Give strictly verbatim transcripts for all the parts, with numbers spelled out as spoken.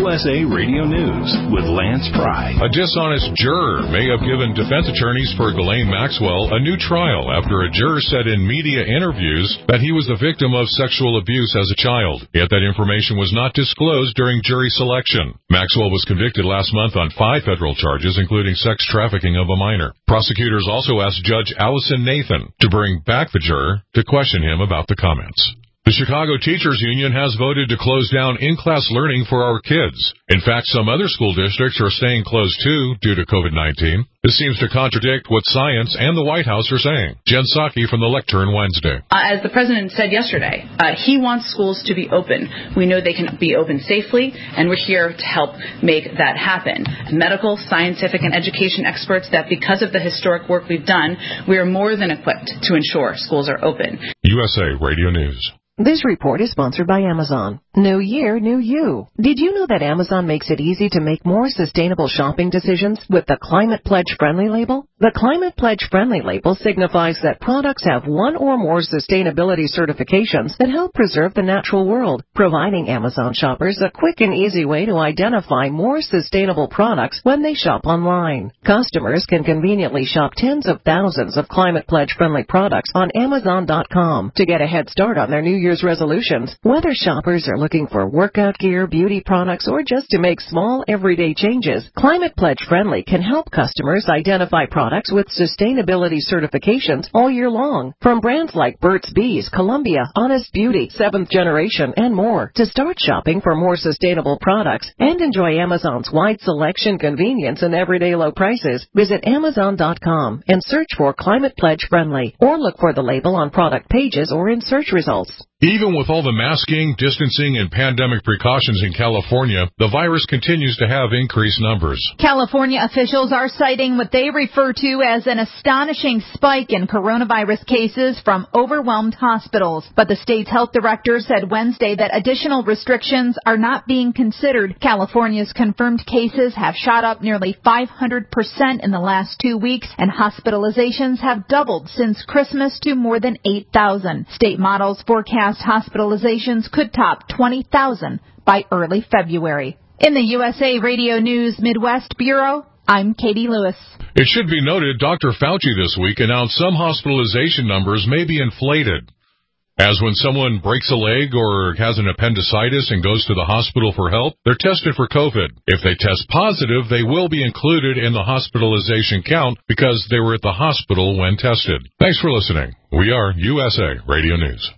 U S A Radio News with Lance Pry. A dishonest juror may have given defense attorneys for Ghislaine Maxwell a new trial after a juror said in media interviews that he was the victim of sexual abuse as a child, yet that information was not disclosed during jury selection. Maxwell was convicted last month on five federal charges, including sex trafficking of a minor. Prosecutors also asked Judge Allison Nathan to bring back the juror to question him about the comments. The Chicago Teachers Union has voted to close down in-class learning for our kids. In fact, some other school districts are staying closed too due to COVID nineteen. This seems to contradict what science and the White House are saying. Jen Psaki from the Lectern Wednesday. Uh, as the president said yesterday, uh, he wants schools to be open. We know they can be open safely, and we're here to help make that happen. Medical, scientific, and education experts that because of the historic work we've done, we are more than equipped to ensure schools are open. U S A Radio News. This report is sponsored by Amazon. New year, new you. Did you know that Amazon makes it easy to make more sustainable shopping decisions with the Climate Pledge Friendly label? The Climate Pledge Friendly label signifies that products have one or more sustainability certifications that help preserve the natural world, providing Amazon shoppers a quick and easy way to identify more sustainable products when they shop online. Customers can conveniently shop tens of thousands of Climate Pledge Friendly products on Amazon dot com to get a head start on their New Year's resolutions. Whether shoppers are looking for workout gear, beauty products, or just to make small everyday changes, Climate Pledge Friendly can help customers identify products with sustainability certifications all year long, from brands like Burt's Bees, Columbia, Honest Beauty, Seventh Generation, and more. To start shopping for more sustainable products and enjoy Amazon's wide selection, convenience, and everyday low prices, visit Amazon dot com and search for Climate Pledge Friendly, or look for the label on product pages or in search results. Even with all the masking, distancing, and pandemic precautions in California, the virus continues to have increased numbers. California officials are citing what they refer to as an astonishing spike in coronavirus cases from overwhelmed hospitals. But the state's health director said Wednesday that additional restrictions are not being considered. California's confirmed cases have shot up nearly five hundred percent in the last two weeks, and hospitalizations have doubled since Christmas to more than eight thousand. State models forecast hospitalizations could top twenty thousand by early February. In the U S A Radio News Midwest Bureau, I'm Katie Lewis. It should be noted Doctor Fauci this week announced some hospitalization numbers may be inflated. As when someone breaks a leg or has an appendicitis and goes to the hospital for help, they're tested for COVID. If they test positive, they will be included in the hospitalization count because they were at the hospital when tested. Thanks for listening. We are U S A Radio News.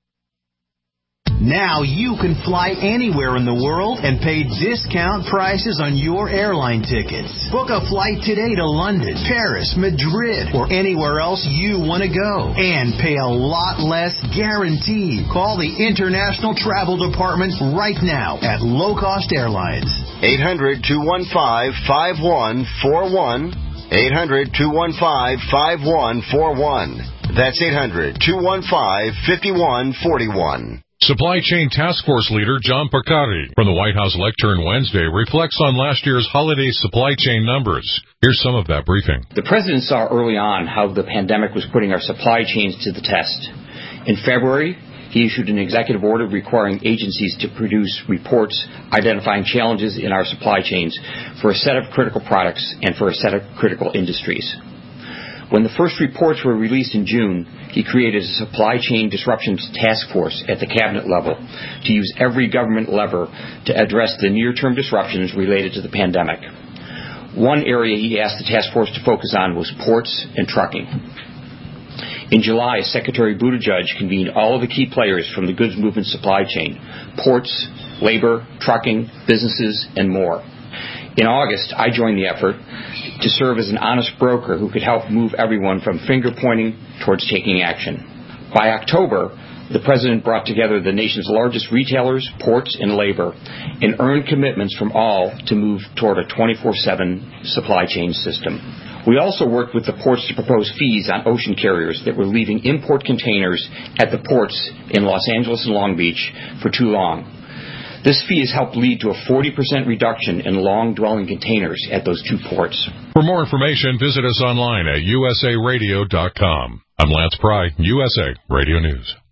Now you can fly anywhere in the world and pay discount prices on your airline tickets. Book a flight today to London, Paris, Madrid, or anywhere else you want to go. And pay a lot less guaranteed. Call the International Travel Department right now at Low Cost Airlines. eight hundred, two one five, five one four one. eight hundred, two one five, five one four one. That's eight hundred, two one five, five one four one. Supply Chain Task Force leader John Porcari from the White House Lectern Wednesday reflects on last year's holiday supply chain numbers. Here's some of that briefing. The president saw early on how the pandemic was putting our supply chains to the test. In February, he issued an executive order requiring agencies to produce reports identifying challenges in our supply chains for a set of critical products and for a set of critical industries. When the first reports were released in June, he created a supply chain disruptions task force at the cabinet level to use every government lever to address the near-term disruptions related to the pandemic. One area he asked the task force to focus on was ports and trucking. In July, Secretary Buttigieg convened all of the key players from the goods movement supply chain: ports, labor, trucking, businesses, and more. In August, I joined the effort to serve as an honest broker who could help move everyone from finger-pointing towards taking action. By October, the president brought together the nation's largest retailers, ports, and labor, and earned commitments from all to move toward a twenty-four seven supply chain system. We also worked with the ports to propose fees on ocean carriers that were leaving import containers at the ports in Los Angeles and Long Beach for too long. This fee has helped lead to a forty percent reduction in long-dwelling containers at those two ports. For more information, visit us online at U S A radio dot com. I'm Lance Pry, U S A Radio News.